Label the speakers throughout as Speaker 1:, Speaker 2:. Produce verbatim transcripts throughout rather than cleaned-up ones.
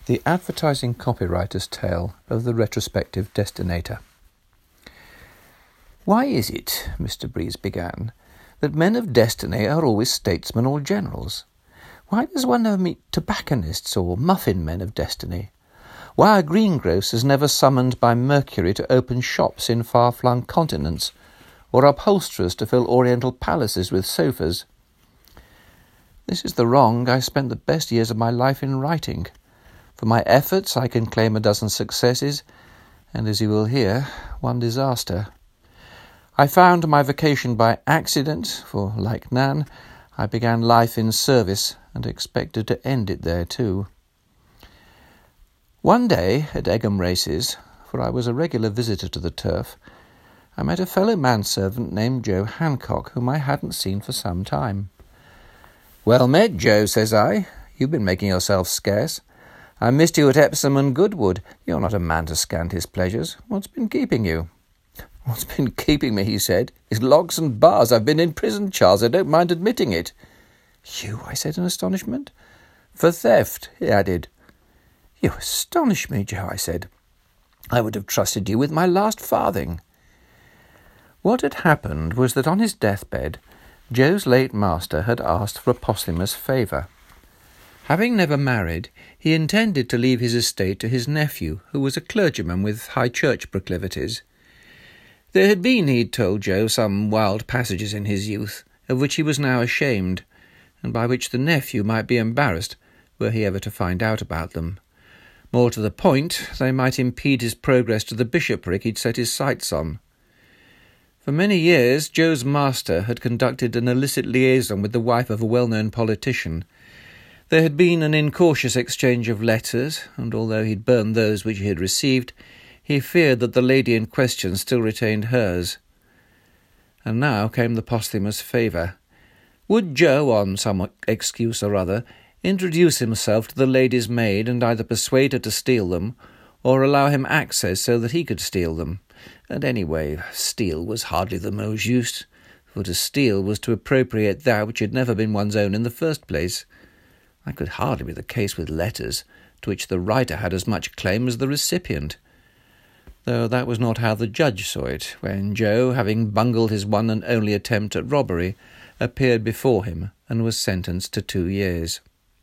Speaker 1: The Advertising Copywriter's Tale of the Retrospective Destinator. "Why is it," Mister Breeze began, "that men of destiny are always statesmen or generals? Why does one never meet tobacconists or muffin men of destiny? Why are greengrocers never summoned by Mercury to open shops in far-flung continents, or upholsterers to fill oriental palaces with sofas? This is the wrong I spent the best years of my life in righting. For my efforts I can claim a dozen successes, and as you will hear, one disaster. I found my vocation by accident, for, like Nan, I began life in service and expected to end it there too. One day at Egham races, for I was a regular visitor to the turf, I met a fellow manservant named Joe Hancock, whom I hadn't seen for some time. "Well met, Joe," says I. "You've been making yourself scarce. I missed you at Epsom and Goodwood. You're not a man to scant his pleasures. What's been keeping you?" "What's been keeping me," he said, "is locks and bars. I've been in prison, Charles. I don't mind admitting it." "You?" I said in astonishment. "For theft," he added. "You astonish me, Joe," I said. "I would have trusted you with my last farthing." What had happened was that on his deathbed, Joe's late master had asked for a posthumous favour. Having never married, he intended to leave his estate to his nephew, who was a clergyman with high church proclivities. There had been, he'd told Joe, some wild passages in his youth, of which he was now ashamed, and by which the nephew might be embarrassed, were he ever to find out about them. More to the point, they might impede his progress to the bishopric he'd set his sights on. For many years, Joe's master had conducted an illicit liaison with the wife of a well-known politician. There had been an incautious exchange of letters, and although he'd burned those which he had received, he feared that the lady in question still retained hers. And now came the posthumous favour. Would Joe, on some excuse or other, introduce himself to the lady's maid and either persuade her to steal them, or allow him access so that he could steal them? And anyway, steal was hardly the mot juste, for to steal was to appropriate that which had never been one's own in the first place. That could hardly be the case with letters, to which the writer had as much claim as the recipient. Though that was not how the judge saw it, when Joe, having bungled his one and only attempt at robbery, appeared before him and was sentenced to two years.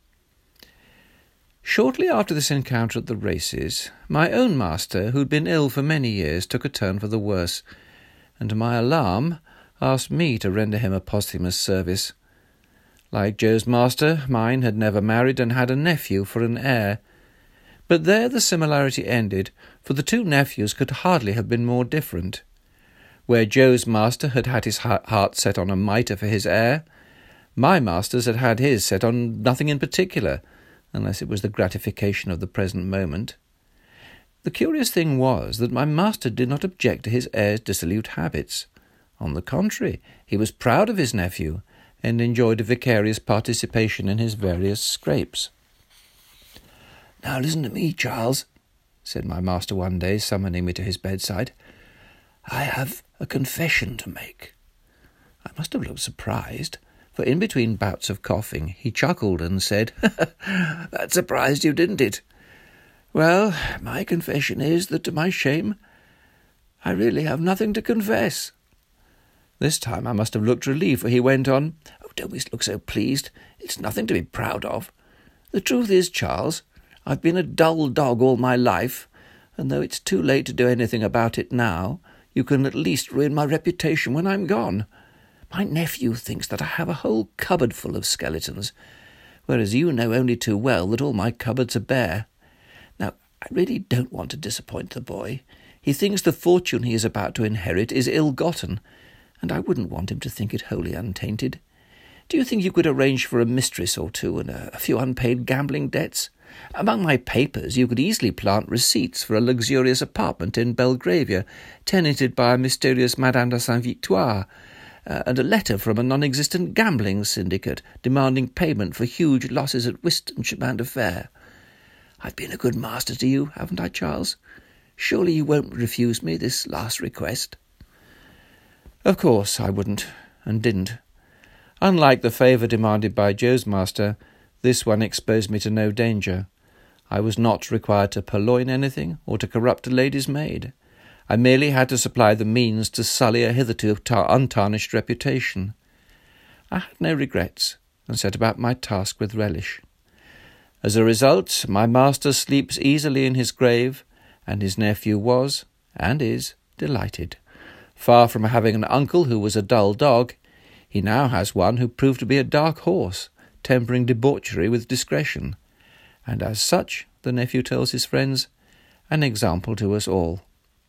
Speaker 1: Shortly after this encounter at the races, my own master, who'd been ill for many years, took a turn for the worse, and to my alarm asked me to render him a posthumous service. Like Joe's master, mine had never married and had a nephew for an heir. But there the similarity ended, for the two nephews could hardly have been more different. Where Joe's master had had his heart set on a mitre for his heir, my master's had had his set on nothing in particular, unless it was the gratification of the present moment. The curious thing was that my master did not object to his heir's dissolute habits. On the contrary, he was proud of his nephew, and enjoyed a vicarious participation in his various scrapes. "Now listen to me, Charles," said my master one day, summoning me to his bedside. "I have a confession to make." I must have looked surprised, for in between bouts of coughing he chuckled and said, "That surprised you, didn't it? Well, my confession is that, to my shame, I really have nothing to confess." This time I must have looked relieved, for he went on, "Oh, don't we look so pleased? It's nothing to be proud of. The truth is, Charles, I've been a dull dog all my life, and though it's too late to do anything about it now, you can at least ruin my reputation when I'm gone. My nephew thinks that I have a whole cupboard full of skeletons, whereas you know only too well that all my cupboards are bare. Now, I really don't want to disappoint the boy. He thinks the fortune he is about to inherit is ill-gotten, and I wouldn't want him to think it wholly untainted. Do you think you could arrange for a mistress or two and a, a few unpaid gambling debts? Among my papers you could easily plant receipts for a luxurious apartment in Belgravia, tenanted by a mysterious Madame de Saint-Victoire, uh, and a letter from a non-existent gambling syndicate demanding payment for huge losses at whist and chemin de fer. I've been a good master to you, haven't I, Charles? Surely you won't refuse me this last request?" Of course I wouldn't, and didn't. Unlike the favour demanded by Joe's master, this one exposed me to no danger. I was not required to purloin anything or to corrupt a lady's maid. I merely had to supply the means to sully a hitherto untarnished reputation. I had no regrets, and set about my task with relish. As a result, my master sleeps easily in his grave, and his nephew was, and is, delighted. Far from having an uncle who was a dull dog, he now has one who proved to be a dark horse, tempering debauchery with discretion, and as such, the nephew tells his friends, an example to us all.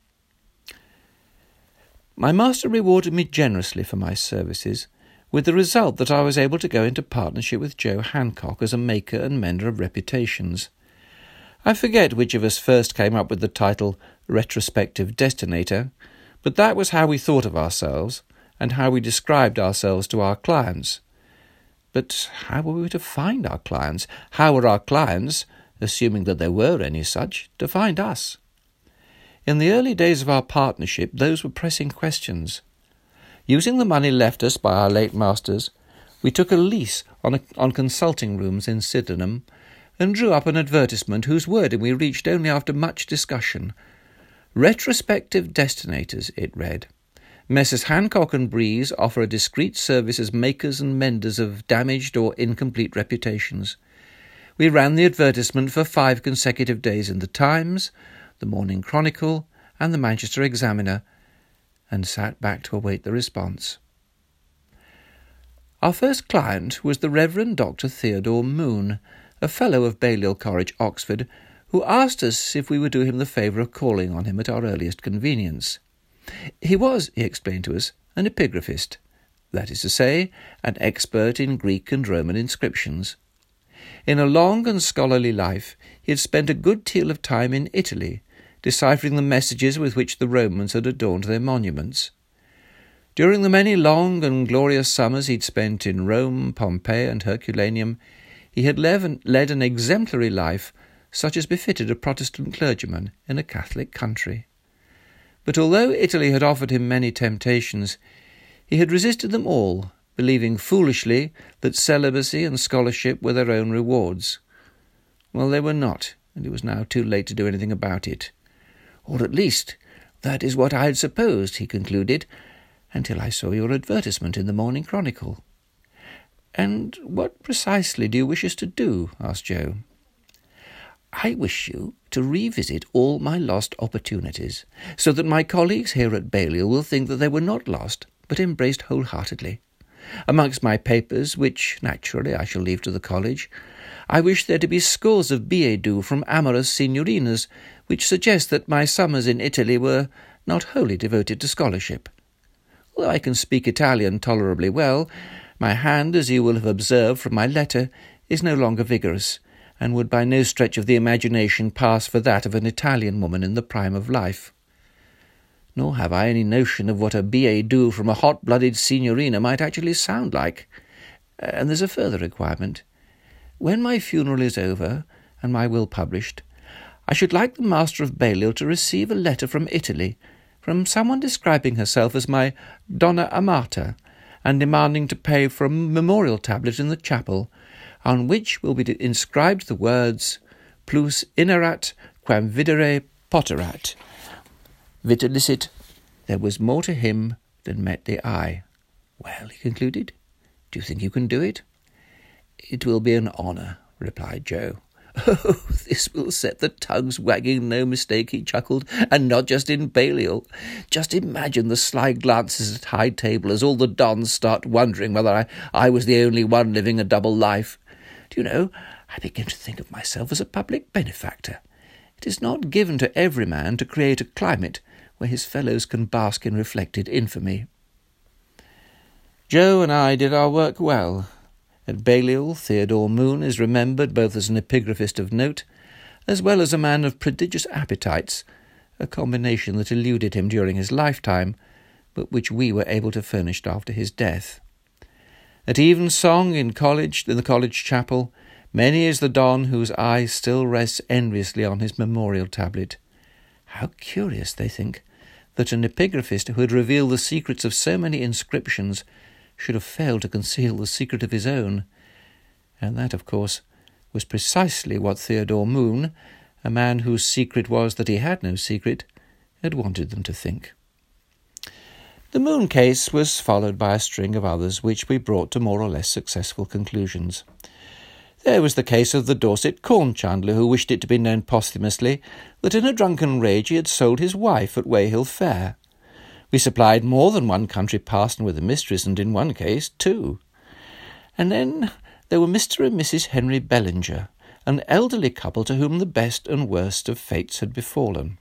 Speaker 1: My master rewarded me generously for my services, with the result that I was able to go into partnership with Joe Hancock as a maker and mender of reputations. I forget which of us first came up with the title retrospective destinator, but that was how we thought of ourselves, and how we described ourselves to our clients. But how were we to find our clients? How were our clients, assuming that there were any such, to find us? In the early days of our partnership, those were pressing questions. Using the money left us by our late masters, we took a lease on, a, on consulting rooms in Sydenham and drew up an advertisement whose wording we reached only after much discussion. Retrospective destinators, it read. Messrs. Hancock and Breeze offer a discreet service as makers and menders of damaged or incomplete reputations. We ran the advertisement for five consecutive days in the Times, the Morning Chronicle, and the Manchester Examiner, and sat back to await the response. Our first client was the Reverend Doctor Theodore Moon, a Fellow of Balliol College, Oxford, who asked us if we would do him the favour of calling on him at our earliest convenience. He was, he explained to us, an epigraphist, that is to say, an expert in Greek and Roman inscriptions. In a long and scholarly life, he had spent a good deal of time in Italy, deciphering the messages with which the Romans had adorned their monuments. During the many long and glorious summers he'd spent in Rome, Pompeii, and Herculaneum, he had led an exemplary life, such as befitted a Protestant clergyman in a Catholic country. But although Italy had offered him many temptations, he had resisted them all, believing foolishly that celibacy and scholarship were their own rewards. Well, they were not, and it was now too late to do anything about it. Or at least, that is what I had supposed, he concluded, until I saw your advertisement in the Morning Chronicle. And what precisely do you wish us to do? Asked Joe. I wish you to revisit all my lost opportunities, so that my colleagues here at Balliol will think that they were not lost, but embraced wholeheartedly. Amongst my papers, which, naturally, I shall leave to the college, I wish there to be scores of billets doux from amorous signorinas, which suggest that my summers in Italy were not wholly devoted to scholarship. Although I can speak Italian tolerably well, my hand, as you will have observed from my letter, is no longer vigorous, and would by no stretch of the imagination pass for that of an Italian woman in the prime of life. Nor have I any notion of what a billet doux from a hot-blooded signorina might actually sound like. And there's a further requirement. When my funeral is over, and my will published, I should like the master of Balliol to receive a letter from Italy, from someone describing herself as my Donna Amata, and demanding to pay for a memorial tablet in the chapel, on which will be inscribed the words Plus inerat quam videre poterat. Vitalicet, there was more to him than met the eye. Well, he concluded, do you think you can do it? It will be an honour, replied Joe. Oh, this will set the tongues wagging, no mistake, he chuckled, and not just in Balliol. Just imagine the sly glances at high table as all the dons start wondering whether I, I was the only one living a double life. Do you know, I begin to think of myself as a public benefactor. It is not given to every man to create a climate where his fellows can bask in reflected infamy. Joe and I did our work well. At Balliol, Theodore Moon is remembered both as an epigraphist of note, as well as a man of prodigious appetites, a combination that eluded him during his lifetime, but which we were able to furnish after his death. At evensong in college, in the college chapel, many is the don whose eye still rests enviously on his memorial tablet. How curious, they think, that an epigraphist who had revealed the secrets of so many inscriptions should have failed to conceal the secret of his own, and that, of course, was precisely what Theodore Moon, a man whose secret was that he had no secret, had wanted them to think. The Moon case was followed by a string of others which we brought to more or less successful conclusions. There was the case of the Dorset corn chandler who wished it to be known posthumously that in a drunken rage he had sold his wife at Weyhill Fair. We supplied more than one country parson with a mistress, and in one case two. And then there were Mister and Missus Henry Bellinger, an elderly couple to whom the best and worst of fates had befallen.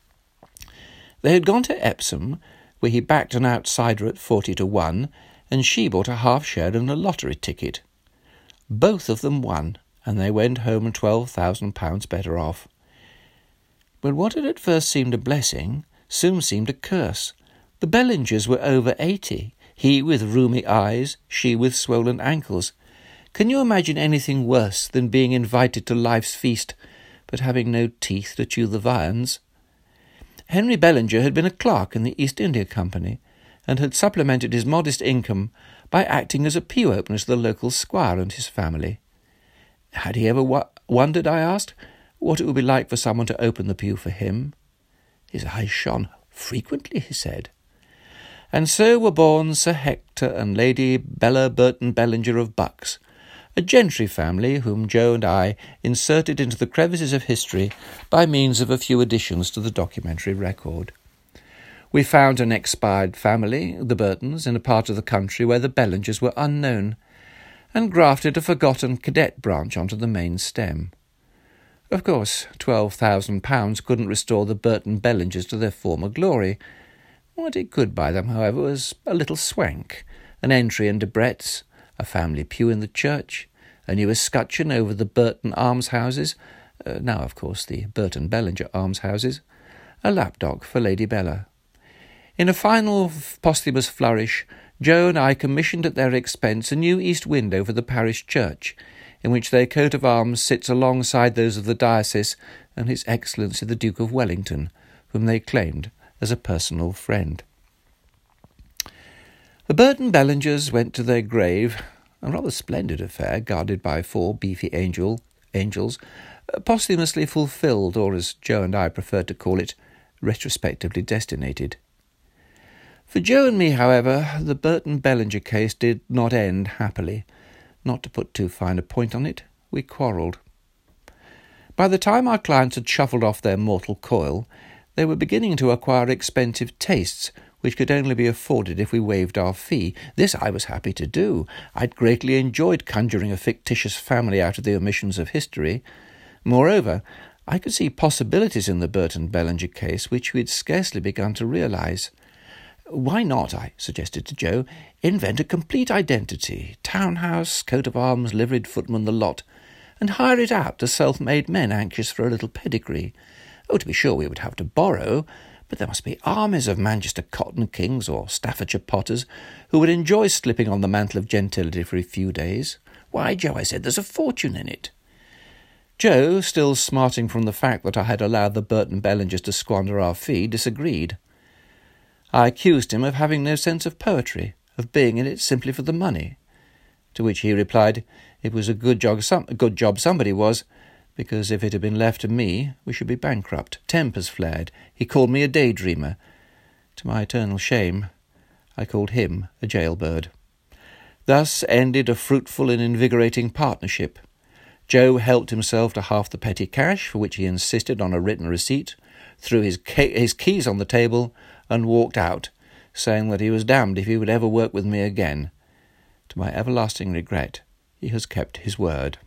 Speaker 1: They had gone to Epsom, where he backed an outsider at forty to one, and she bought a half share in a lottery ticket. Both of them won, and they went home twelve thousand pounds better off. But what had at first seemed a blessing soon seemed a curse. The Bellingers were over eighty, he with rheumy eyes, she with swollen ankles. Can you imagine anything worse than being invited to life's feast, but having no teeth to chew the viands? Henry Bellinger had been a clerk in the East India Company, and had supplemented his modest income by acting as a pew opener to the local squire and his family. Had he ever wa- wondered, I asked, what it would be like for someone to open the pew for him? His eyes shone. Frequently, he said. And so were born Sir Hector and Lady Bella Burton Bellinger of Bucks, a gentry family whom Joe and I inserted into the crevices of history by means of a few additions to the documentary record. We found an expired family, the Burtons, in a part of the country where the Bellingers were unknown, and grafted a forgotten cadet branch onto the main stem. Of course, twelve thousand pounds couldn't restore the Burton Bellingers to their former glory. What it could buy them, however, was a little swank, an entry in Debrett's, a family pew in the church, a new escutcheon over the Burton almshouses, uh, now, of course, the Burton Bellinger almshouses, a lapdog for Lady Bella. In a final posthumous flourish, Joe and I commissioned at their expense a new east window for the parish church, in which their coat of arms sits alongside those of the diocese and His Excellency the Duke of Wellington, whom they claimed as a personal friend. The Burton Bellingers went to their grave, a rather splendid affair, guarded by four beefy angel, angels, posthumously fulfilled, or as Joe and I preferred to call it, retrospectively destinated. For Joe and me, however, the Burton Bellinger case did not end happily. Not to put too fine a point on it, we quarrelled. By the time our clients had shuffled off their mortal coil, they were beginning to acquire expensive tastes, which could only be afforded if we waived our fee. This I was happy to do. I'd greatly enjoyed conjuring a fictitious family out of the omissions of history. Moreover, I could see possibilities in the Burton Bellinger case which we'd scarcely begun to realise. Why not, I suggested to Joe, invent a complete identity, townhouse, coat of arms, liveried footman, the lot, and hire it out to self-made men anxious for a little pedigree. Oh, to be sure, we would have to borrow, but there must be armies of Manchester Cotton Kings or Staffordshire Potters who would enjoy slipping on the mantle of gentility for a few days. Why, Joe, I said, there's a fortune in it. Joe, still smarting from the fact that I had allowed the Burton Bellingers to squander our fee, disagreed. I accused him of having no sense of poetry, of being in it simply for the money, to which he replied, it was a good job, some, a good job somebody was, because if it had been left to me, we should be bankrupt. Tempers flared. He called me a daydreamer. To my eternal shame, I called him a jailbird. Thus ended a fruitful and invigorating partnership. Joe helped himself to half the petty cash, for which he insisted on a written receipt, threw his, ca- his keys on the table, and walked out, saying that he was damned if he would ever work with me again. To my everlasting regret, he has kept his word.